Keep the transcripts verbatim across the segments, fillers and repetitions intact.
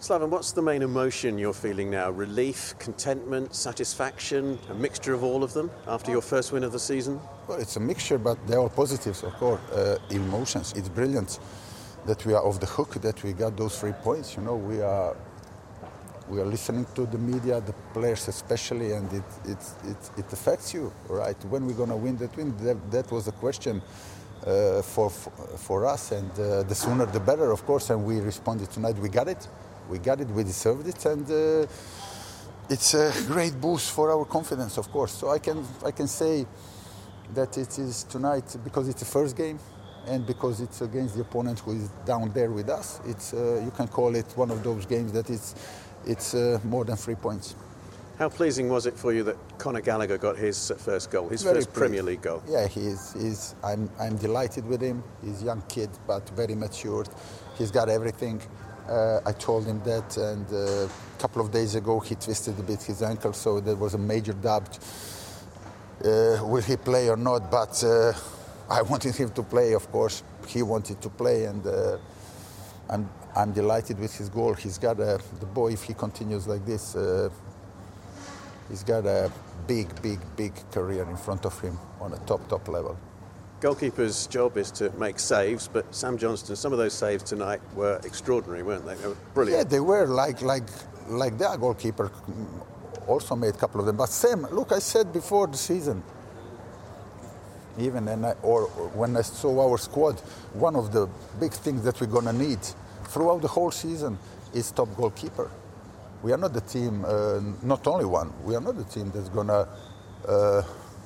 Slaven, what's the main emotion you're feeling now? Relief, contentment, satisfaction, a mixture of all of them after your first win of the season? Well, it's a mixture, but they're all positives, of course, uh, emotions. It's brilliant that we are off the hook, that we got those three points. You know, we are we are listening to the media, the players especially, and it it it, it affects you, right? When we're going to win that win, that, that was the question uh, for, for for us, and uh, the sooner the better, of course. And we responded tonight. We got it. We got it, we deserved it, and uh, it's a great boost for our confidence, of course. So I can I can say that it is tonight because it's the first game, and because it's against the opponent who is down there with us. It's uh, you can call it one of those games that it's it's uh, more than three points. How pleasing was it for you that Conor Gallagher got his first goal, his Very first pleased. Premier League goal? Yeah, he is. He's, I'm I'm delighted with him. He's a young kid, but very matured. He's got everything. Uh, I told him that, and uh, a couple of days ago he twisted a bit his ankle, so there was a major doubt. Uh, will he play or not? But uh, I wanted him to play, of course. He wanted to play, and uh, I'm I'm delighted with his goal. He's got a, the boy, if he continues like this, uh, he's got a big, big, big career in front of him on a top, top level. Goalkeeper's job is to make saves, but Sam Johnstone, some of those saves tonight were extraordinary, weren't they? They were brilliant. Yeah, they were like like like their goalkeeper also made a couple of them. But Sam, look, I said before the season, even and I, or when I saw our squad, one of the big things that we're gonna need throughout the whole season is top goalkeeper. We are not the team, uh, not only one. We are not the team that's gonna. Uh,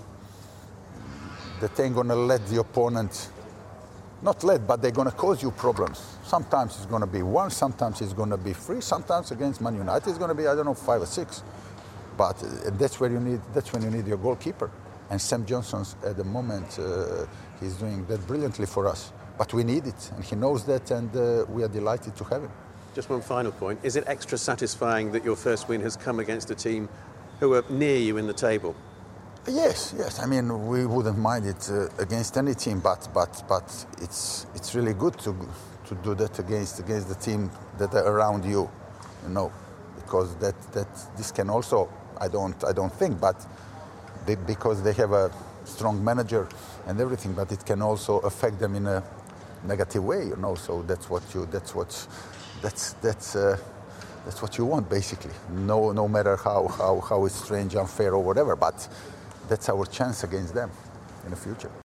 that ain't going to let the opponent, not let, but they're going to cause you problems. Sometimes it's going to be one, sometimes it's going to be three, sometimes against Man United it's going to be, I don't know, five or six. But uh, that's where you need, that's when you need your goalkeeper. And Sam Johnson's at the moment, uh, he's doing that brilliantly for us. But we need it, and he knows that, and uh, we are delighted to have him. Just one final point. Is it extra satisfying that your first win has come against a team who are near you in the table? Yes, yes. I mean, we wouldn't mind it uh, against any team, but but but it's it's really good to to do that against against the team that are around you, you know, because that that this can also I don't I don't think, but they, because they have a strong manager and everything, but it can also affect them in a negative way, you know. So that's what you that's what that's that's. Uh, That's what you want, basically. No, no matter how, how, how it's strange, unfair, or whatever. But that's our chance against them in the future.